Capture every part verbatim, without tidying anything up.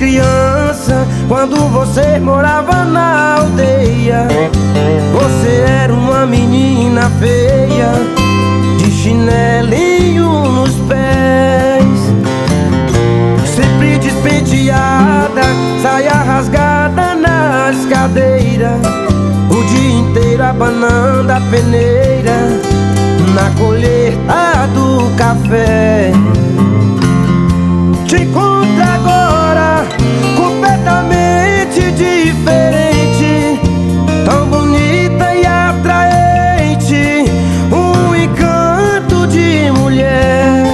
criança, quando você morava na aldeia. Você era uma menina feia, de chinelinho nos pés, sempre despenteada, saia rasgada nas cadeiras, o dia inteiro abanando a peneira na colheita do café. Te encontro agora completamente diferente, tão bonita e atraente, um encanto de mulher.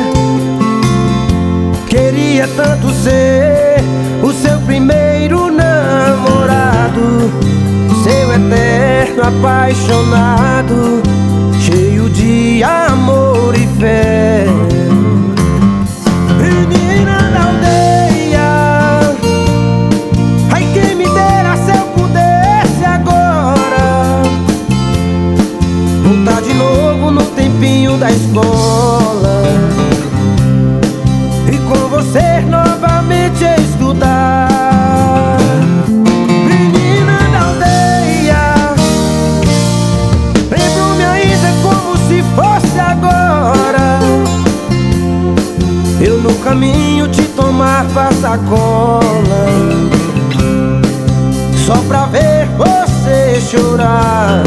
Queria tanto ser o seu primeiro namorado, seu eterno apaixonado, cheio de amor e fé. Menina da aldeia, ai quem me dera se eu pudesse agora voltar de novo no tempinho da escola e com você novamente estudar. Menina da aldeia, lembro-me ainda como se fosse agora, eu no caminho te tomava sacola, só pra ver você chorar.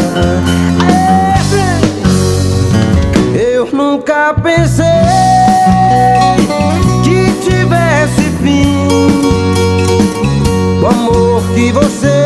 Eu nunca pensei que tivesse fim o amor que você